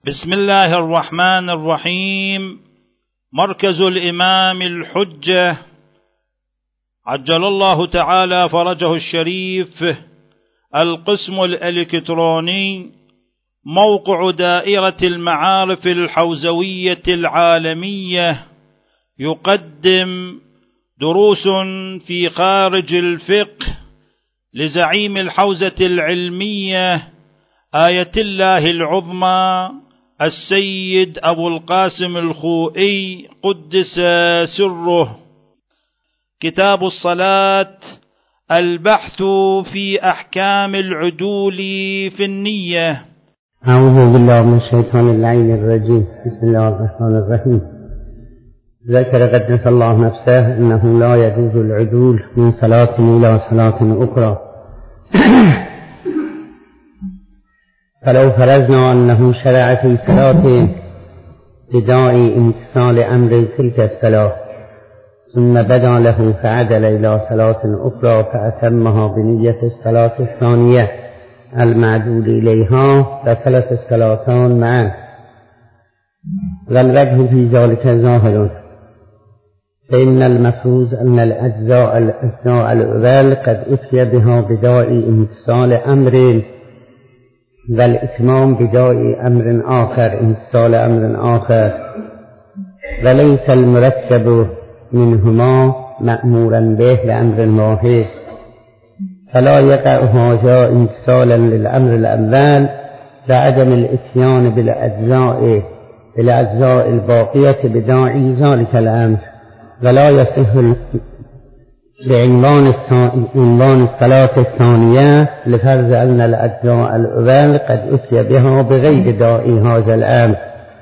بسم الله الرحمن الرحيم. مركز الإمام الحجة عجل الله تعالى فرجه الشريف، القسم الإلكتروني، موقع دائرة المعارف الحوزوية العالمية، يقدم دروس في خارج الفقه لزعيم الحوزة العلمية آية الله العظمى السيد أبو القاسم الخوئي قدس سره. كتاب الصلاة، البحث في أحكام العدول في النية. أعوذ بالله من الشيطان اللعين الرجيم. بسم الله الرحمن الرحيم. ذكر قدس الله نفسه أنه لا يجوز العدول من صلاة إلى صلاة أخرى، فلو فرضنا أنه شرع في صلاة بداعي امتثال أمر تلك الصلاة ثم بدا له فعدل إلى صلاة أخرى فأتمها بنية الصلاة الثانية المعدول إليها بطلت الصلاتان معا، والوجه في ذلك ظاهر، فإن المفروض أن الأجزاء الأول قد أتي بها بداعي امتثال أمر، والإتمام بداعي أمر آخر امتثال أمر آخر، وليس المركب منهما مأمورا به لأمر واحد، فلا يقع هذا امتثالا للأمر الأول لعدم الاتيان بالأجزاء الباقية بداعي ذلك الأمر، ولا يصح بعنوان الصلاة الثانية لفرض أن الأجزاء الأول قد أتي بها بغير داعي هذا الأمر،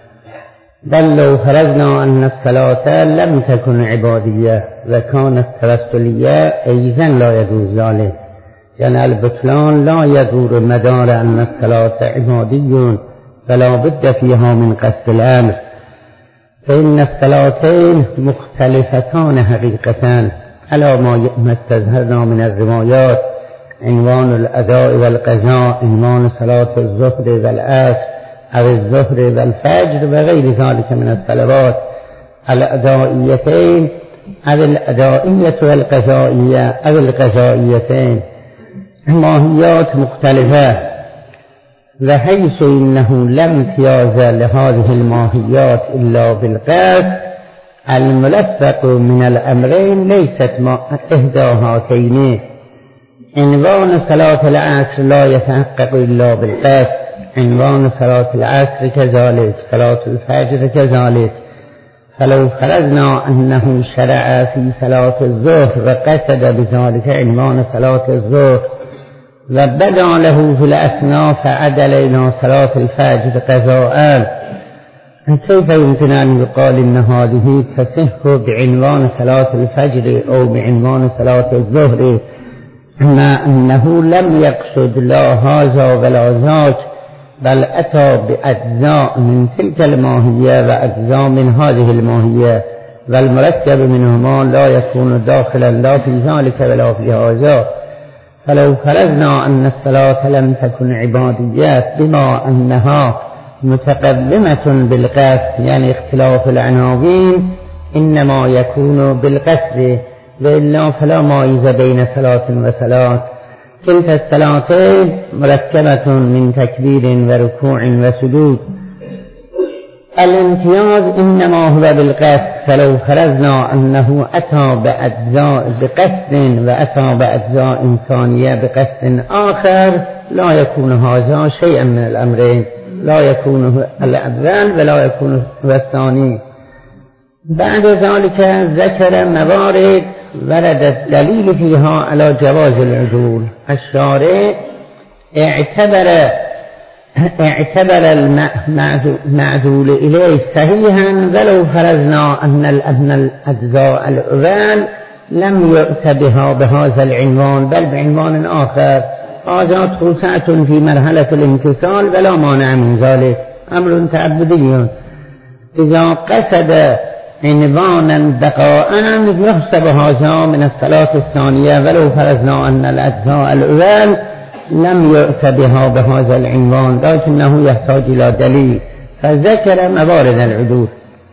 بل لو فرضنا أن الصلاة لم تكن عبادية وكانت توسلية أيضا لا يجوز ذلك، يعني البطلان لا يدور مدار أن الصلاة عبادي فلا بد فيها من قصد الأمر، فإن الصلاتين مختلفتان حقيقتان على ما استظهرنا من الروايات، عنوان الأداء والقضاء، عنوان صلاة الظهر والعصر أو الظهر والفجر وغير ذلك من الصلوات الأدائيتين أو الأدائية والقضائية أو القضائيتين، ماهيات مختلفة، وحيث إنه لم امتياز لهذه الماهيات إلا بالقصد، الملفق من الأمرين ليست إحدى هاتين. عنوان صلاة العصر لا يتحقق إلا بالقصد، عنوان صلاة العصر كذلك، صلاة الفجر كذلك، فلو فرضنا أنه شرع في صلاة الظهر وقصد بذلك عنوان صلاة الظهر وبدا له في الأثناء فعدل إلى صلاة الفجر قضاء، كيف يمكن أن يقال إن هذه تصح بعنوان صلاة الفجر أو بعنوان صلاة الظهر، مع أنه لم يقصد لا هذا ولا ذاك، بل أتى بأجزاء من تلك الماهية وأجزاء من هذه الماهية، والمركب منهما لا يكون داخلا لا في ذلك ولا في هذا. فلو فرضنا أن الصلاة لم تكن عباديات بما أنها متقدمة بالقصد، يعني اختلاف العناوين إنما يكون بالقصد، وإلا فلا مائز بين صلاة وصلاة، كلتا الصلاتين مركبة من تكبير وركوع وسجود، الامتياز إنما هو بالقصد، فلو فرضنا أنه أتى بأجزاء بقصد وأتى بأجزاء ثانية بقصد آخر لا يكون هذا شيئا من الأمرين، لا يكون الأول ولا يكون الثاني. بعد ذلك ذكر موارد ورد الدليل فيها على جواز العدول. الشارع اعتبر المعدول إليه صحيحا ولو فرضنا أن الأجزاء الأول لم يؤت بها بهذا العنوان بل بعنوان آخر، هذا توسعة في مرحلة الامتثال ولا مانع من ذلك، أمر تعبدي. إذا قصد عنوانا بقاء يحسب هذا من الصلاة الثانية ولو فرضنا أن الأجزاء الأول لم يؤت بها بهذا العنوان، لكنه يحتاج إلى دليل، فذكر موارد العدول.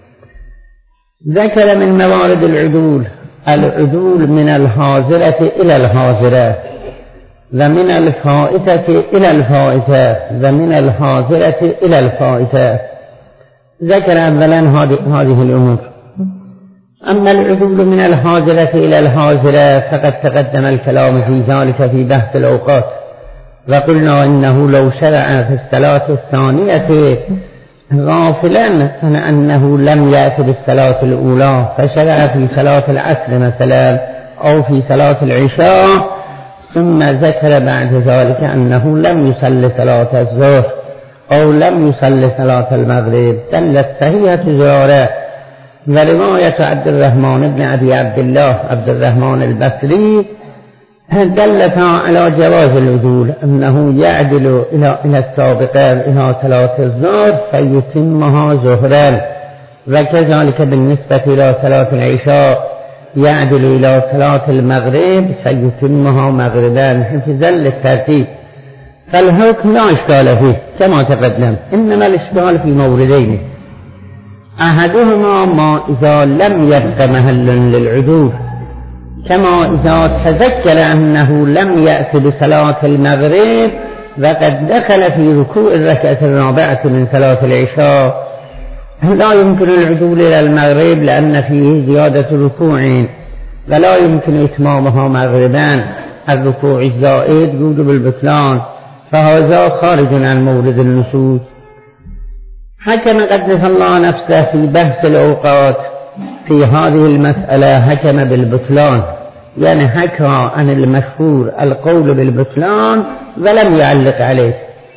ذكر من موارد العدول من الحاضرة إلى الحاضرة، ومن الفائتة إلى الفائتة، ومن الحاضرة إلى الفائتة. ذكر أولا هذه الأمور. أما العدول من الحاضرة إلى الحاضرة فقد تقدم الكلام في ذلك في بحث الأوقات، وقلنا إنه لو شرع في الصلاة الثانية غافلا عن أنه لم يأت بالصلاة الأولى، فشرع في صلاة العصر مثلا أو في صلاة العشاء، ثم ذكر بعد ذلك أنه لم يصلي صلاة الظهر أو لم يصلي صلاة المغرب، دلت صحيحة زرارة ورواية عبد الرحمن بن أبي عبد الله عبد الرحمن البصري دلتا على جواز العدول، أنه يعدل إلى السابقة إلى صلاة الظهر فيتمها ظهرا، وكذلك بالنسبة إلى صلاة العشاء يعدل إلى صلاة المغرب فيتمها مغربا حفظا للترتيب. فالحكم لا إشكال فيه كما تقدم، إنما الإشكال في موردين: أحدهما ما إذا لم يبق محل للعدول، كما إذا تذكر أنه لم يأت بصلاة المغرب وقد دخل في ركوع الركعة الرابعة من صلاة العشاء، لا يمكن العدول إلى المغرب لأن فيه زيادة ركوع، ولا يمكن إتمامها مغربا، الركوع الزائد يوجب البطلان، فهذا خارج عن مورد النصوص. حكم قدس الله نفسه في بحث الأوقات في هذه المسألة، حكم بالبطلان، يعني حكى عن المشهور القول بالبطلان ولم يعلق عليه،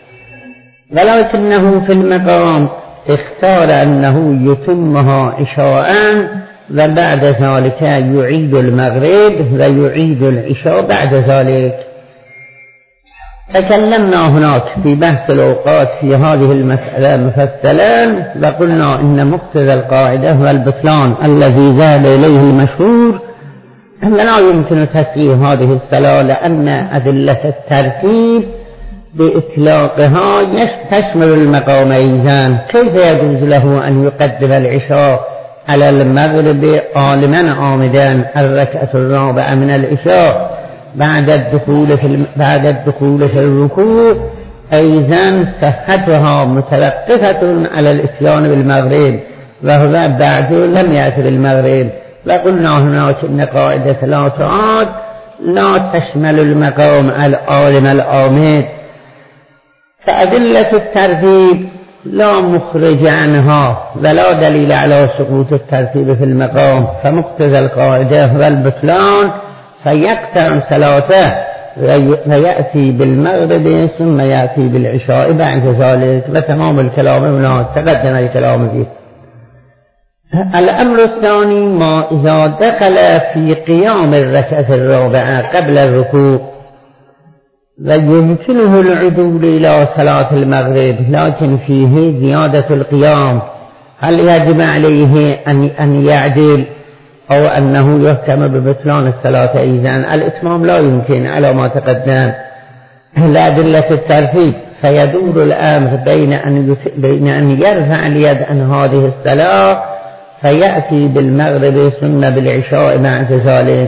ولكنه في المقام اختار أنه يتمها عشاء وبعد ذلك يعيد المغرب ويعيد العشاء بعد ذلك. تكلمنا هناك في بحث الأوقات في هذه المسألة مفصلا، وقلنا إن مقتضى القاعدة هو البطلان الذي ذهب إليه المشهور، لا يمكن تسويه هذه الصلاة لأن أدلة الترتيب بإطلاقها تشمل المقام أيضا. كيف يجوز له أن يقدم العشاء على المغرب عالما عامدا الركعة الرابعة من العشاء بعد الدخول في الركوع، أيضا صحتها متوقفة على الإتيان بالمغرب وهو بعد لم يأت بالمغرب. وقلنا هناك إن قاعدة لا تعاد لا تشمل المقام العالم العامد، فأدلة الترتيب لا مخرج عنها ولا دليل على سقوط الترتيب في المقام، فمقتضى القاعدة هو البطلان، فيقطع صلاته ويأتي بالمغرب ثم يأتي بالعشاء بعد ذلك، وتمام الكلام هنا تقدم الكلام فيه. الأمر الثاني ما إذا دخل في قيام الركعة الرابعة قبل الركوع ويمكنه العدول إلى صلاة المغرب لكن فيه زيادة القيام، هل يجب عليه أن يعدل أو أنه يحكم ببطلان الصلاة أيضا؟ الإتمام لا يمكن على ما تقدم لأدلة الترتيب، فيدور الأمر بين أن يرفع اليد عن هذه الصلاة فيأتي بالمغرب ثم بالعشاء بعد ذلك،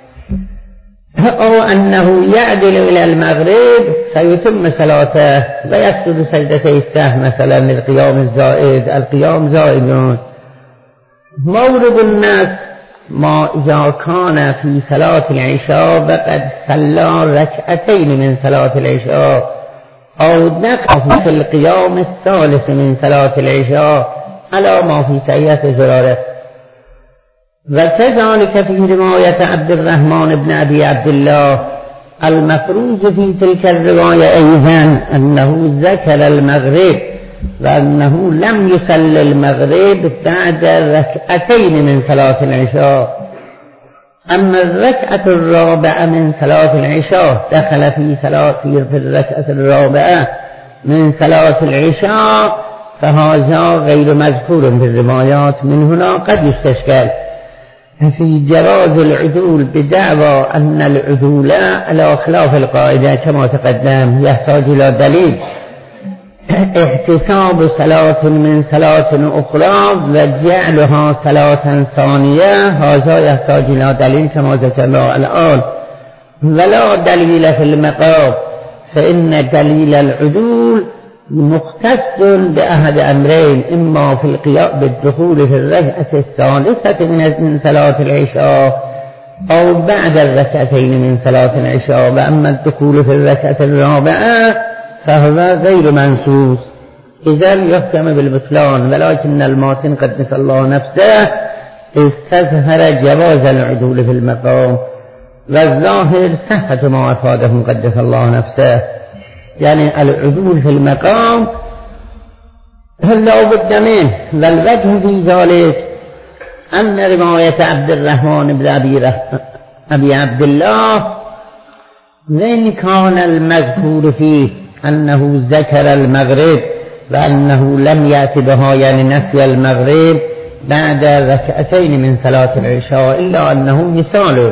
أو أنه يعدل إلى المغرب فيتم صلاته ويسجد سجدتي السهو مثلا للقيام الزائد. القيام زائد. مورد الناس ما إذا كان في صلاة العشاء وقد صلى ركعتين من صلاة العشاء أو دخل في القيام الثالث من صلاة العشاء على ما في سيئة زراره. وكذلك في رواية عبد الرحمن بن أبي عبد الله المفروض في تلك الرواية أيضا أنه ذكر المغرب وأنه لم يصل المغرب بعد ركعتين من صلاة العشاء. أما الركعة الرابعة من صلاة العشاء دخل في الركعة الرابعة من صلاة العشاء، فهذا غير مذكور في الروايات. من هنا قد يستشكل في جواز العدول بدعوى أن العدول على خلاف القاعدة كما تقدم يحتاج إلى دليل، احتساب صلاة من صلاة أخرى وجعلها صلاة ثانية هذا يحتاج إلى دليل كما ذكرنا الآن ولا دليل في المقام فإن دليل العدول مختص بأحد أمرين إما في القيام بالدخول في الركعة الثالثة من صلاة العشاء أو بعد الركعتين من صلاة العشاء وأما الدخول في الركعة الرابعة فهو غير منصوص إذا يحكم بالبطلان ولكن الماتن قدس الله نفسه استظهر جواز العدول في المقام والظاهر صحة ما أفاده قدس الله نفسه يعني العدول في المقام لا بد منه والوجه في ذلك أن رواية عبد الرحمن بن أبي عبد الله وإن كان المذكور فيه أنه ذكر المغرب وأنه لم يأت بها يعني نفي المغرب بعد ركعتين من صلاة العشاء إلا أنه مثال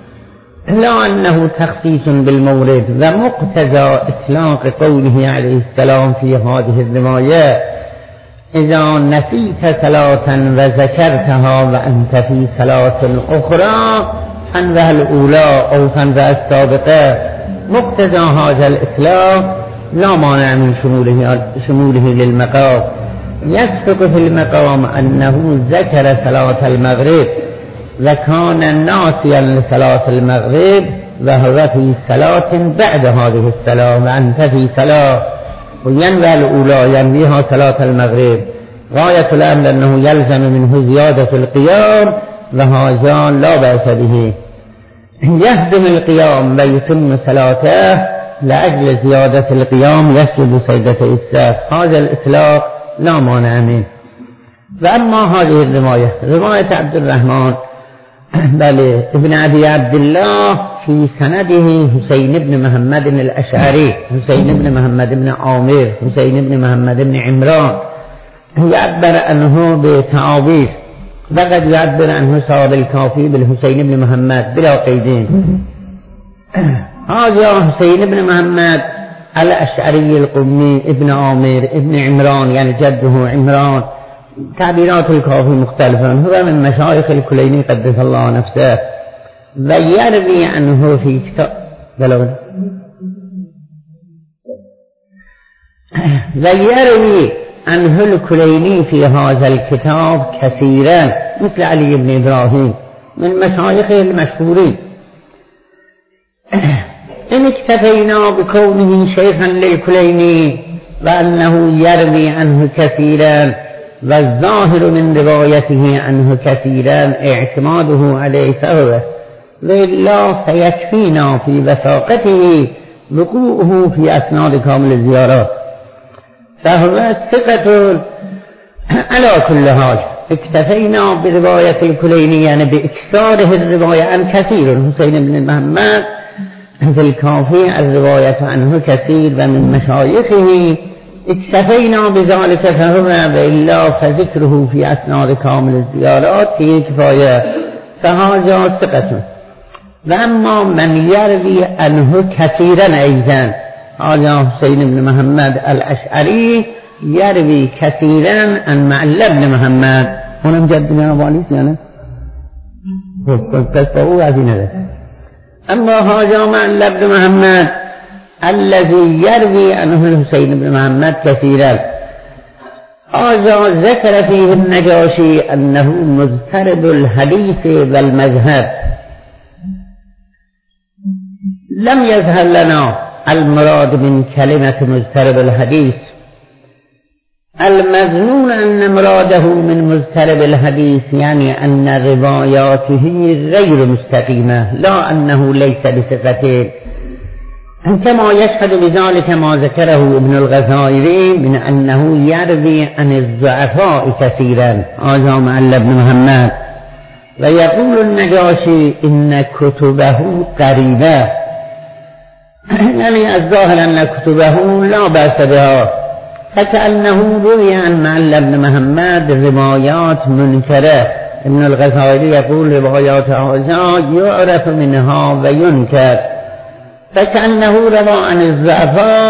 لا أنه تخصيص بالمورد ومقتضى إطلاق قوله عليه السلام في هذه الرواية إذا نسيت صلاة وذكرتها وأنت في صلاة أخرى فانها الأولى أو فانها السابقة مقتضى هذا الإطلاق لا مانع من شموله للمقام يسبق في المقام أنه ذكر صلاة المغرب وكان ناسيا لصلاة المغرب وهو في صلاة بعد هذه الصلاة وأنت في صلاة وينوي الأولى ينويها صلاة المغرب غاية الأمر أنه يلزم منه زيادة القيام وهذا لا بأس به يهدم القيام ويتم صلاته لأجل زيادة القيام يسجد سجدة السهو هذا الإطلاق لا مانع منه وأما هذه الرواية رواية عبد الرحمن بل ابن أبي عبد الله في سنده حسين بن محمد الأشعري حسين بن محمد بن عامر حسين بن محمد بن عمران يعبر عنه بتعابير وقد يعبر عنه صاحب الكافي بالحسين بن محمد بلا قيدين هذا حسين بن محمد الأشعري القمي ابن عامر ابن عمران يعني جده عمران تعبيرات الكافي مختلفة هو من مشايخ الكليني قدس الله نفسه ويروي عنه في كتاب ويروي عنه الكليني في هذا الكتاب كثيرا مثل علي بن إبراهيم من مشايخه المشهورين إن اكتفينا بكونه شيخا للكليني وأنه يروي عنه كثيرا والظاهر من روايته عنه كثيرا اعتماده عليه فهو وإلا فيكفينا في وثاقته وقوعه في أسناد كامل الزيارات فهو ثقة على كل حال اكتفينا برواية الكليني يعني بإكثاره الرواية عن كثير حسين بن محمد في الكافي الرواية عنه كثير ومن مشايخه اكتفينا بذلك فهو وإلا فذكره في أسناد كامل الزيارات فيه كفاية فهذا ثقة وأما من يروي عنه كثيرا أيضا هذا حسين بن محمد الأشعري يروي كثيرا عن معلى بن محمد هنا مجدنا والي يعني فهو عزينا أما هذا معلى بن محمد الذي يروي عنه الحسين بن محمد كثيرا هذا ذكر فيه النجاشي أنه مضطرب الحديث والمذهب لم يظهر لنا المراد من كلمة مضطرب الحديث المظنون أن مراده من مضطرب الحديث يعني أن رواياته غير مستقيمة لا أنه ليس بثقة كما يشهد بذلك ما ذكره ابن الغزائري من أنه يروي عن الضعفاء كثيرا هذا معلى بن محمد ويقول النجاشي إن كتبه قريبة يعني الظاهر أن كتبه لا بأس بها فكأنه روي عن معلى بن محمد روايات منكرة ابن الغزائري يقول روايات هذا يعرف منها وينكر فكأنه روى عن الضعفاء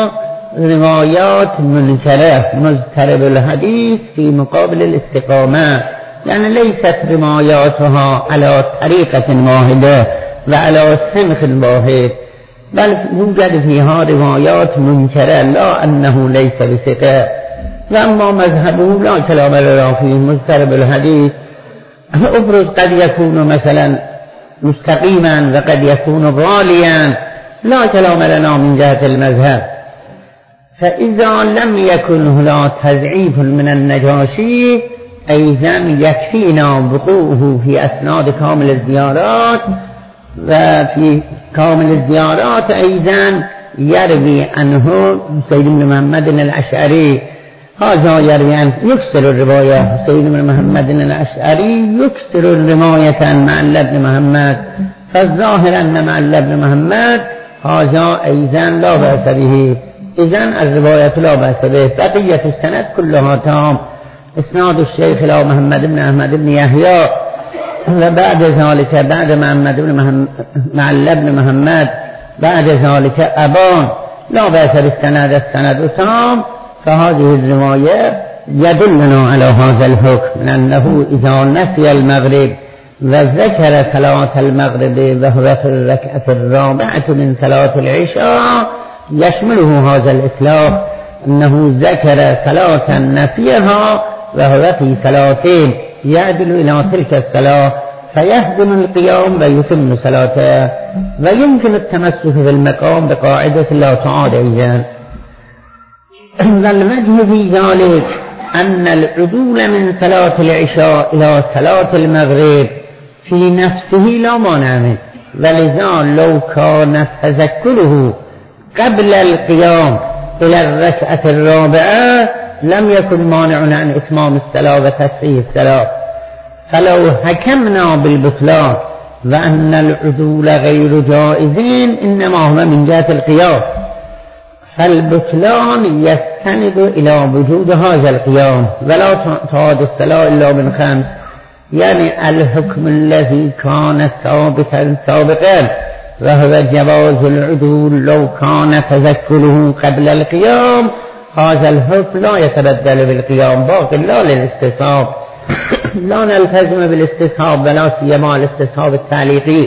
روايات منكرة مضطرب الحديث في مقابل الاستقامة، يعني ليست رواياتها على طريقة واحدة وعلى سمخ واحد، بل يوجد فيها روايات منكرة لا أنه ليس بثقة. وأما مذهبه لا كلام لنا فيه مضطرب الحديث، أفرض قد يكون مثلا مستقيما وقد يكون ضاليا، لا كلام لنا من جهة المذهب. فإذا لم يكن هناك تضعيف من النجاشي أيضا يكفينا وقوعه في أسناد كامل الزيارات، وفي كامل الزيارات أيضا يروي عنه سيد بن محمد الأشعري، هذا يروي عنه يكثر الرواية. سيد بن محمد الأشعري يكثر الرواية عن معل بن محمد، فالظاهر أن معل بن محمد هذا أيضا لا بأس به، إذن الرواية لا بأس به. بقية السند كلها تام، إسناد الشيخ إلى محمد بن أحمد بن يحيى، وبعد ذلك بعد معل بن محمد بعد ذلك أبان، لا بأس بالسند، السند تام. فهذه الرواية يدلنا على هذا الحكم من أنه إذا نسي المغرب وذكر صلاة المغرب وهو في الركعة الرابعة من صلاة العشاء يشمله هذا الإطلاق، أنه ذكر صلاة نسيها وهو في صلاتين يعدل إلى تلك الصلاة فيهدم القيام ويتم صلاته. ويمكن التمسك في المقام بقاعدة لا تعاد أيضا. والوجه في ذلك أن العدول من صلاة العشاء إلى صلاة المغرب في نفسه لا مانع منه، ولذا لو كان تذكره قبل القيام إلى الركعة الرابعة لم يكن مانع عن إتمام الصلاة وتصحيح الصلاة. فلو حكمنا بالبطلان وأن العدول غير جائزين إنما هو من جهة القيام، فالبطلان يستند إلى وجود هذا القيام، ولا تعاد الصلاة إلا من خمس، يعني الحكم الذي كان ثابتا سابقا وهو جواز العدول لو كان تذكره قبل القيام، هذا الحكم لا يتبدل بالقيام، باقي لا للاستصحاب. لا نلتزم بالاستصحاب ولا سيما الاستصحاب التعليقي،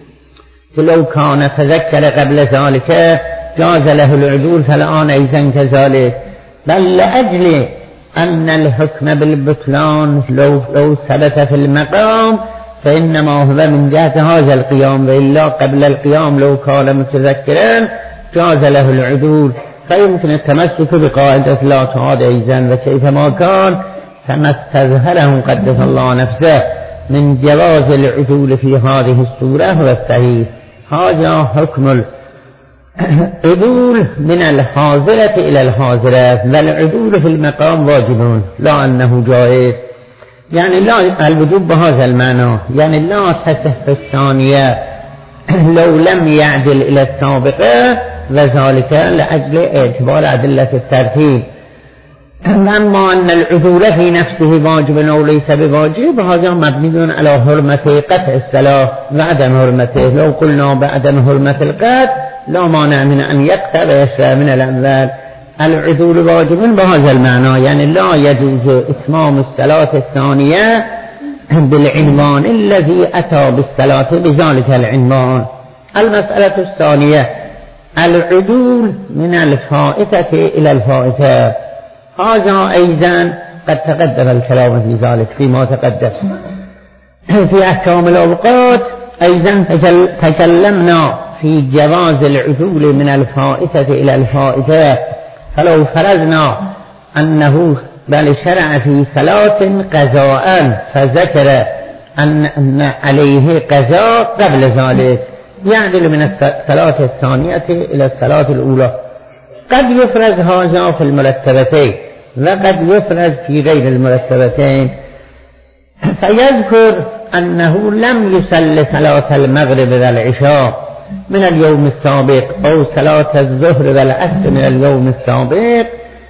لو كان تذكر قبل ذلك جاز له العدول فالآن أيضا كذلك. بل لأجل أن الحكم بالبطلان لو ثبت في المقام فإنما هو من جهة هذا القيام، وإلا قبل القيام لو كان متذكرا جاز له العدول، فيمكن التمسك بقاعدة لا تعاد أيضا. وكيفما كان كما استظهره قدس الله نفسه من جواز العدول في هذه الصورة هو الصحيح. هذا حكم العدول من الحاضرة إلى الحاضرة، والعدول في المقام واجب لا أنه جائز، يعني لا الوجوب بهذا المعنى، يعني لا تصح الثانية لو لم يعدل إلى السابقة، وذلك لأجل اعتبار أدلة الترتيب. أما أن العدول في نفسه واجب أو ليس بواجب هذا مبني على حرمة قطع الصلاة وعدم حرمته. لو قلنا بعدم حرمة القطع لا مانع من أن يقطع ويشرع من الأول. العدول واجب بهذا المعنى، يعني لا يجوز إتمام الصلاة الثانية بالعنوان الذي أتى بالصلاة بذلك العنوان. المسألة الثانية العدول من الفائتة إلى الفائتة، هذا أيضا قد تقدم الكلام في ذلك فيما تقدم في أحكام الأوقات. أيضا تكلمنا في جواز العدول من الفائتة إلى الفائتة. فلو فرضنا أنه بل شرع في صلاة قضاء فذكر أن عليه قضاء قبل ذلك يعدل من الصلاة الثانية إلى الصلاة الأولى. قد يفرز هذا في المرتبتين وقد يفرز في غير المرتبتين، فيذكر أنه لم يصل صلاة المغرب والعشاء من اليوم السابق أو صلاة الظهر والعصر من اليوم السابق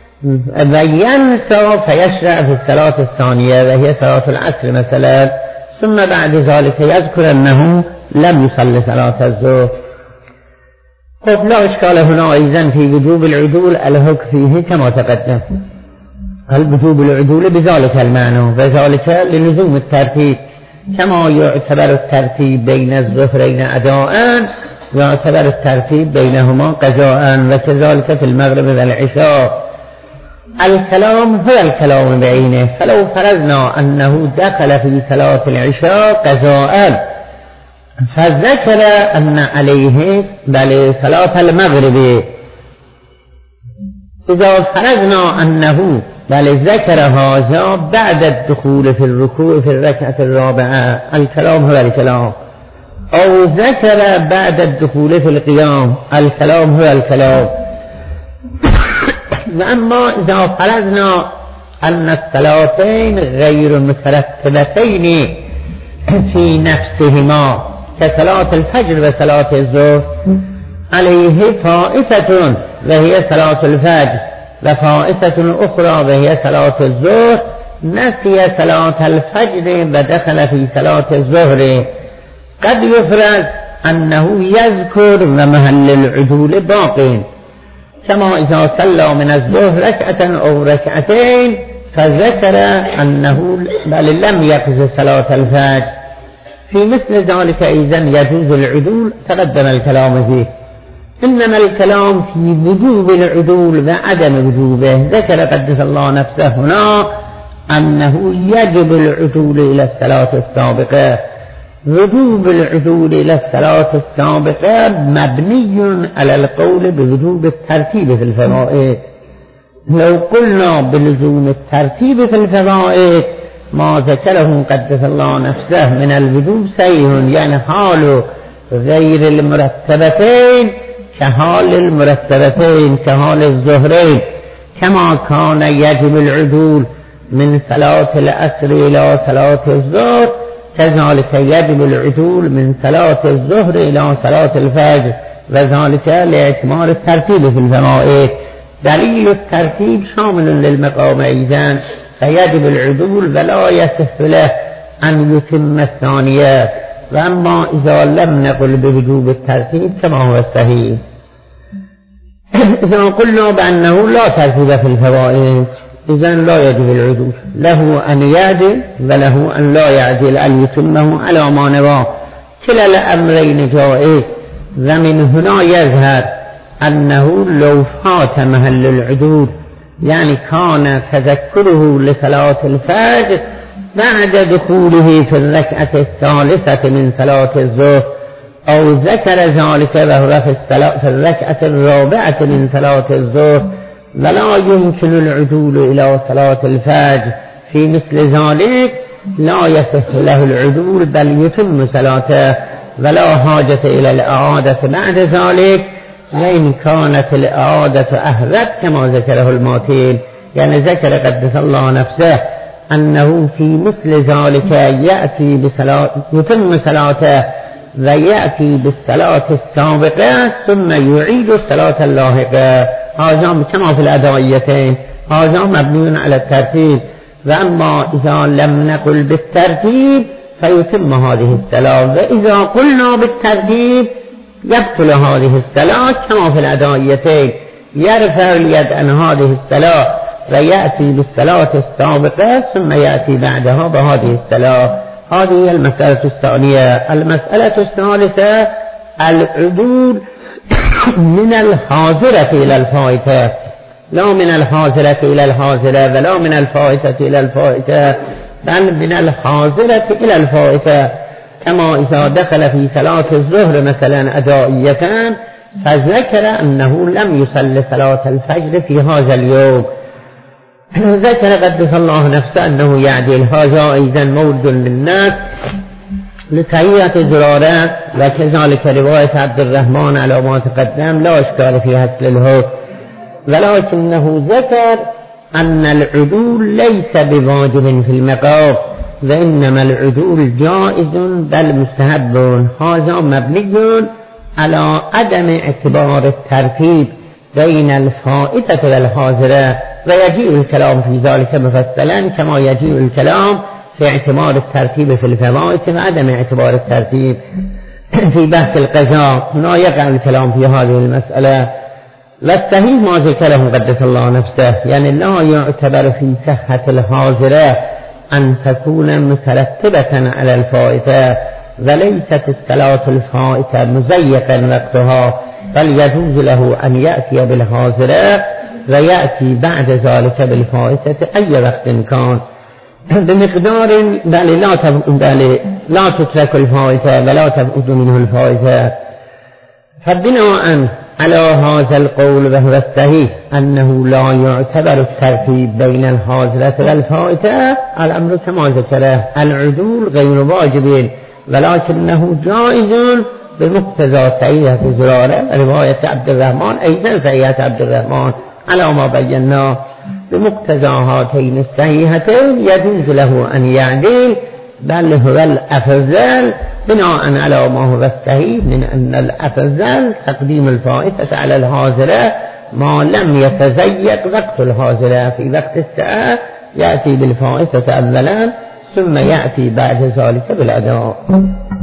وينسى فيشرع في الصلاة الثانية وهي صلاة العصر مثلا، ثم بعد ذلك يذكر أنه لم يصل صلاة الظهر. خب لا إشكال هنا أيضا في وجوب العدول الحكم فيه كما تقدم. الوجوب العدول بذلك المعنى، وذلك للزوم الترتيب، كما يعتبر الترتيب بين الظهرين أداء يعتبر الترتيب بينهما قضاء، وكذلك في المغرب والعشاء. الكلام هو الكلام بعينه، فلو فرضنا أنه دخل في صلاة العشاء قضاء فذكر أن عليه بل صلاة المغرب، إذا فرضنا أنه بل ذكر هذا بعد الدخول في الركوع في الركعة الرابعة، الكلام هو الكلام، أو ذكر بعد الدخول في القيام، الكلام هو الكلام. وأما إذا فرضنا أن الصلاتين غير مترتبتين في نفسهما كصلاة الفجر وصلاة الظهر، عليه فائتة وهي صلاة الفجر وفائتة أخرى وهي صلاة الظهر، نسي صلاة الفجر ودخل في صلاة الظهر، قد يفرض أنه يذكر ومحل العدول باق، كما إذا صلى من الظهر ركعة أو ركعتين فذكر أنه بل لم يقضي صلاة الفجر، في مثل ذلك أيضا يجوز العدول، تقدم الكلام فيه. إنما الكلام في وجوب العدول وعدم وجوبه. ذكر قدس الله نفسه هنا أنه يجب العدول إلى الصلاة السابقة. وجوب العدول إلى الصلاة السابقة مبني على القول بوجوب الترتيب في الفرائض. لو قلنا بلزوم الترتيب في الفرائض ما ذكره قدس الله نفسه من الوجوب سيء، يعني حال غير المرتبتين كحال المرتبتين كحال الظهرين، كما كان يجب العدول من صلاة العصر إلى صلاة الظهر كذلك يجب العدول من صلاة الظهر إلى صلاة الفجر، وذلك لاعتبار الترتيب في الفرائض. دليل الترتيب شامل للمقام أيضا، فيجب العدول ولا يصح له أن يتم الثانية. وأما إذا لم نقل بوجوب الترتيب كما هو الصحيح، إذا قلنا بأنه لا ترتيب في الفرائض إذن لا يجب العدول، له أن يعدل وله أن لا يعدل، أن يتمه على ما نواه، كلا الأمرين جائز. ومن هنا يظهر أنه لو فات محل العدول، يعني كان تذكره لصلاة الفجر بعد دخوله في الركعة الثالثة من صلاة الظهر، أو ذكر ذلك وهو في الركعة الرابعة من صلاة الظهر، ولا يمكن العدول إلى صلاة الفجر، في مثل ذلك لا يصح له العدول بل يتم صلاته، ولا حاجة إلى الإعادة بعد ذلك، وإن كانت الإعادة أهرب كما ذكره الماتين. يعني ذكر قدس الله نفسه أنه في مثل ذلك يأتي بصلاة يتم صلاته ويأتي بالصلاة السابقة ثم يعيد الصلاة اللاحقة، هذا كما في الأدائيتين، هذا مبني على الترتيب. وأما إذا لم نقل بالترتيب فيتم هذه الصلاة، وإذا قلنا بالترتيب يبطل هذه الصلاة كما في الأدائيتين، يرفع اليد عن هذه الصلاة ويأتي بالصلاة السابقة ثم يأتي بعدها بهذه الصلاة. هذه هي المسألة الثانية. المسألة الثالثة العدول من الحاضرة إلى الفائتة، لا من الحاضرة إلى الحاضرة ولا من الفائتة إلى الفائتة، بل من الحاضرة إلى الفائتة، كما إذا دخل في صلاة الظهر مثلا أدائية فذكر أنه لم يصل صلاة الفجر في هذا اليوم، ذكر قدس الله نفسه أنه يعدل، هذا أيضا مورد للناس لتهيئة الزرارة، وكذلك رواية عبد الرحمن على ما تقدم لا إشكال في هتل الحكم، ولكنه ذكر أن العدول ليس بواجب في المقام، وإنما العدول جائز بل مستحب، هذا مبني على عدم اعتبار الترتيب بين الفائتة والحاضرة، ويجيء الكلام في ذلك مفصلا كما يجيء الكلام في اعتبار الترتيب في الفوائد وعدم اعتبار الترتيب. في بحث القضاء هنا يقع الكلام في هذه المسألة. والصحيح ما ذكره قدس الله نفسه، يعني لا يعتبر في صحة الحاضرة أن تكون مترتبة على الفائتة، وليست الصلاة الفائتة مزيقا وقتها، بل يجوز له أن يأتي بالحاضرة ويأتي بعد ذلك بالفائتة أي وقت كان بمقدار لا تترك الفائتة ولا تبعد منه الفائتة. فبناء على هذا القول وهو الصحيح أنه لا يعتبر الترتيب بين الحاضرة والفائتة، الأمر كما ذكره العدول غير واجب ولكنه جائز بمقتضى صحيحة زرارة رواية عبد الرحمن، أيضا صحيحة عبد الرحمن على ما بينا. بمقتضى هاتين الصحيحتين يجوز له أن يعدل، بل هو الأفضل بناء على ما هو الصحيح من أن الأفضل تقديم الفائتة على الحاضرة ما لم يتزيد وقت الحاضرة. في وقت الساعة يأتي بالفائتة أولا ثم يأتي بعد ذلك بالأداء.